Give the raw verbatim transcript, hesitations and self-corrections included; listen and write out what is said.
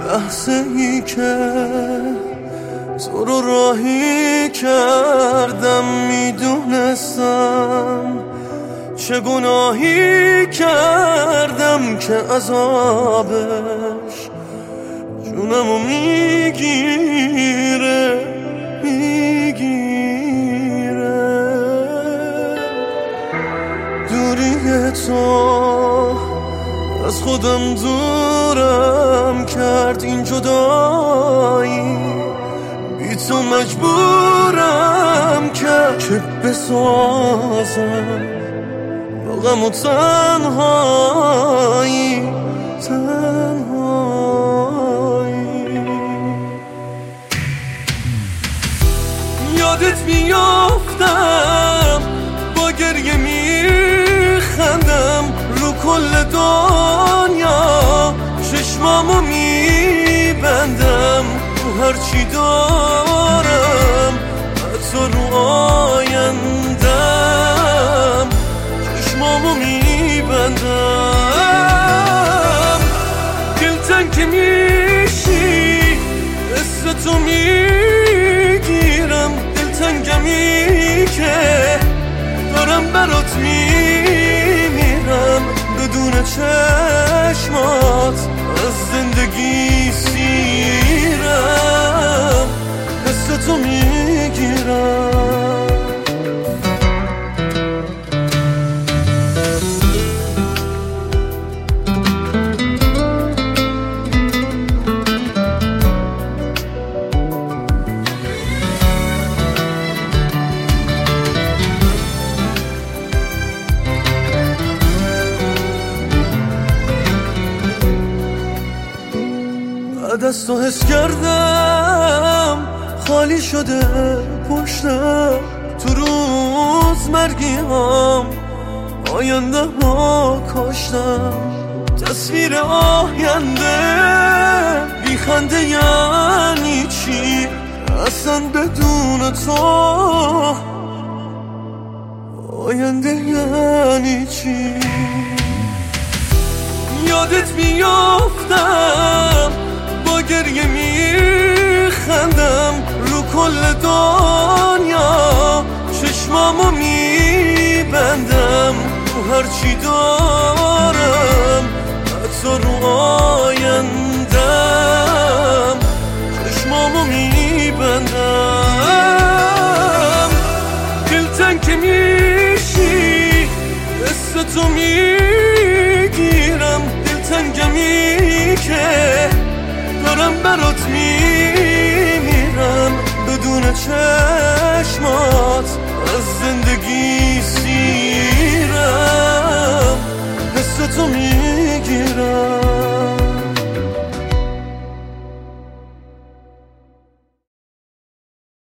لحظه ای که تو رو راهی کردم، میدونستم چه گناهی کردم که عذابش جونمو میگیره میگیره. دوری تو از خودم دورم کرد، این جدایی بی تو مجبورم کرد که بسازم با غم و تنهایی تنهایی. یادت میافتم با گریه میخندم، رو کل دنیا چشمامو میبندم، تو هرچی دارم حتی رو آیندم چشمامو میبندم. دلتنگ که میشی قصه تو میگیرم، دلتنگمی که دارم برات میمیرم، بدون چشمات از زندگی سیرم، حس تو میگیرم. بعد از تو حس کردم خالی شده پشتم، تو روز مرگیام آینده ها کاشتم. تصویر آینده بی خنده یعنی چی؟ اصلا بدون تو آینده یعنی چی؟ یادت میافتم با گریه میخندم، رو کل دنیا چشمامو میبندم، تو هرچی دارم حتی رو آیندم چشمامو میبندم. دلتنگ که میشی قصه تو میگیرم، دلتنگمی که دارم برات میمیرم، بدون چه